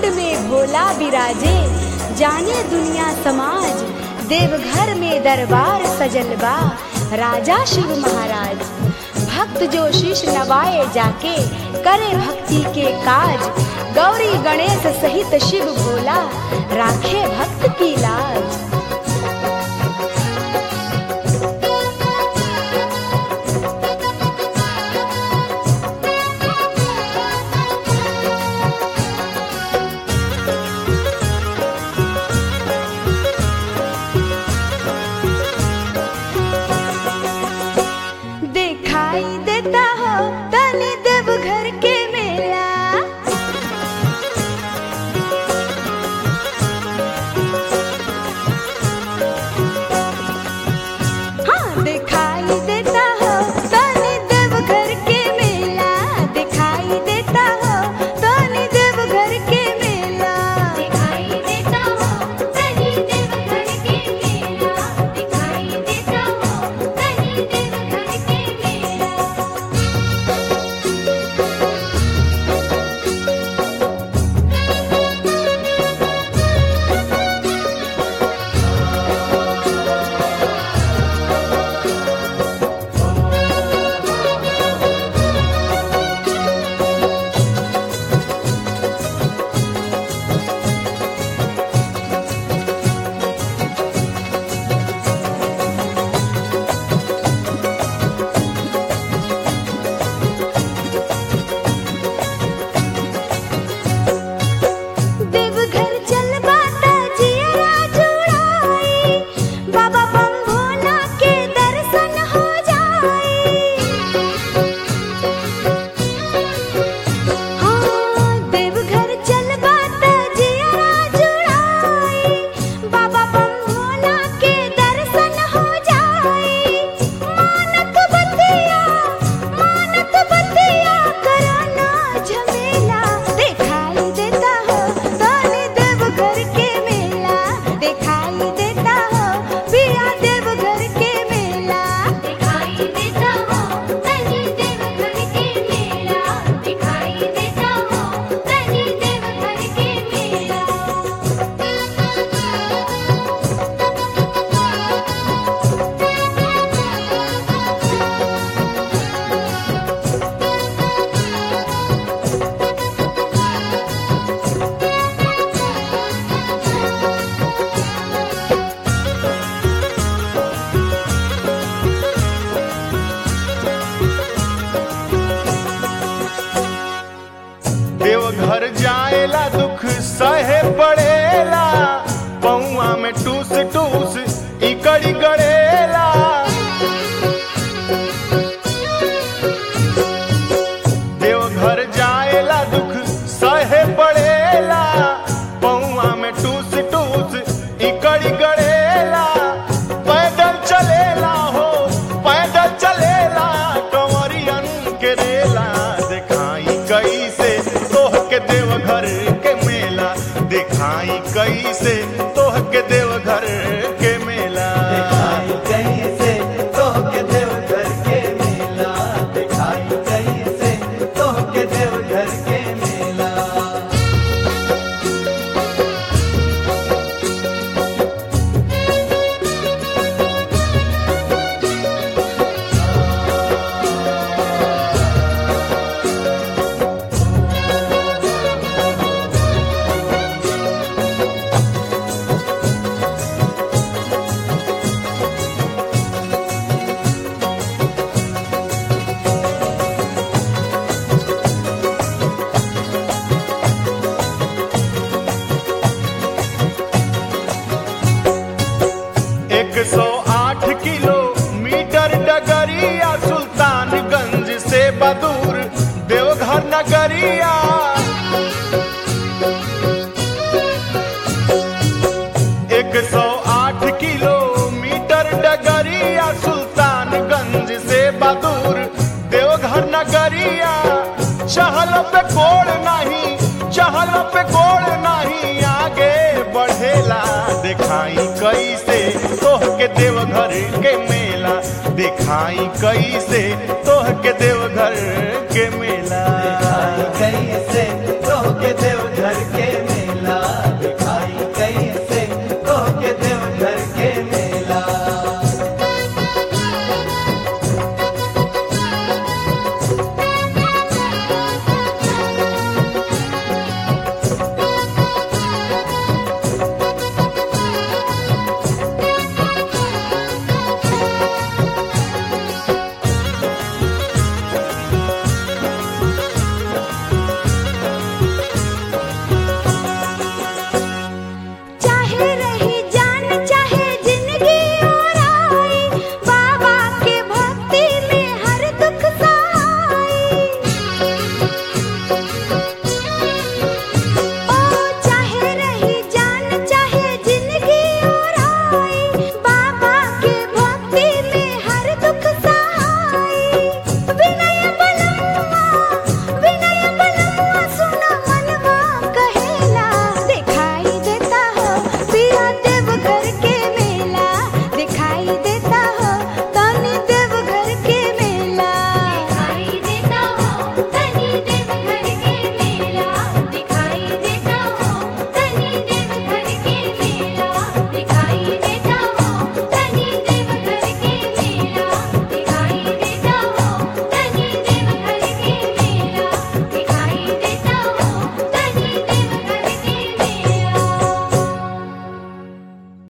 कुंड में भोला विराजे, जाने दुनिया समाज। देवघर में दरबार सजल बा, राजा शिव महाराज। भक्त जो शीश नवाए जाके, करे भक्ति के काज। गौरी गणेश सहित शिव भोला, राखे भक्त की लाज। दिखाई देता हो तनी देवघर के मेला, हाँ दिखाई देता हो तनी देवघर के मेला। दिखाई देता हो तनी देवघर के मेला। दिखाई देता हो तनी देवघर के मेला। दिखाई देता हो तनी देवघर के मेला। देवघर चल बाता जियरा जुड़ाई, बाबा बम भोला के दर्शन हो जाई। हाँ देवघर चल बाता जियरा जुड़ाई, बाबा बम भोला के दर्शन हो जाई। मानत बतिया करना झमेला। दिखाई देता हो तनी देवघर के मेला। दिखाई देता हो पिया देवघर के मेला। दिखाई देता हो तनी देवघर के मेला। दिखाई देता हो तनी देवघर के मेला। देवघर जाएला दुख सहे पड़ेला, पौआ में टूस टूस इकड़ी गड़ेला। देवघर जाएला दुख सहे पड़ेला, पौआ में टूस टूस इकड़ी गड़ेला। पैदल चलेला हो पैदल चलेला, कंवरियन के रेला। दिखाई कैसे तोह के देवघर के मेला। दिखाई कैसे तोह के देवघर के मेला। दिखाई कैसे तोह के देवघर के मेला। दिखाई कैसे तोह के देवघर के मेला। बदूर देवघर नगरिया। 108 किलोमीटर डगरिया, सुल्तानगंज से बदूर देवघर नगरिया। चहल पे गोड़ नहीं, चहल पे गोड़ नहीं, आगे बढ़ेला। दिखाई कैसे तोह के देवघर के मेला, दिखाई कैसे तोह के देवघर के मेला, दिखाई कैसे तोह के देवघर के मेला।